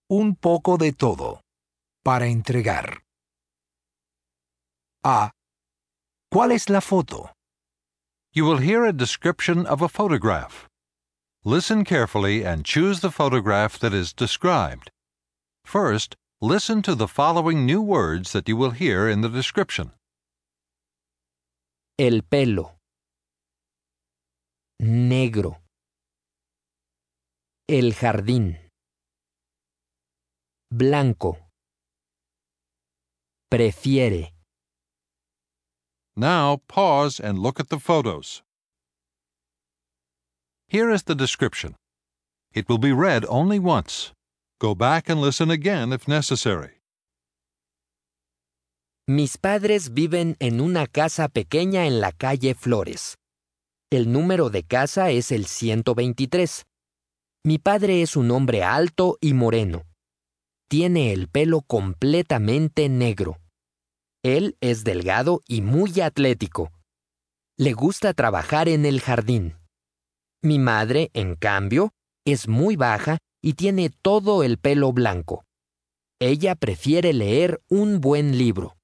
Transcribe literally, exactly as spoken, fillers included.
Un poco de todo. Para entregar. A. ¿Cuál es la foto? You will hear a description of a photograph. Listen carefully and choose the photograph that is described. First, listen to the following new words that you will hear in the description. El pelo. Negro. El jardín. Blanco. Prefiere. Now pause and look at the photos. Here is the description. It will be read only once. Go back and listen again if necessary. Mis padres viven en una casa pequeña en la calle Flores. El número de casa es el ciento veintitrés. Mi padre es un hombre alto y moreno. Tiene el pelo completamente negro. Él es delgado y muy atlético. Le gusta trabajar en el jardín. Mi madre, en cambio, es muy baja y tiene todo el pelo blanco. Ella prefiere leer un buen libro.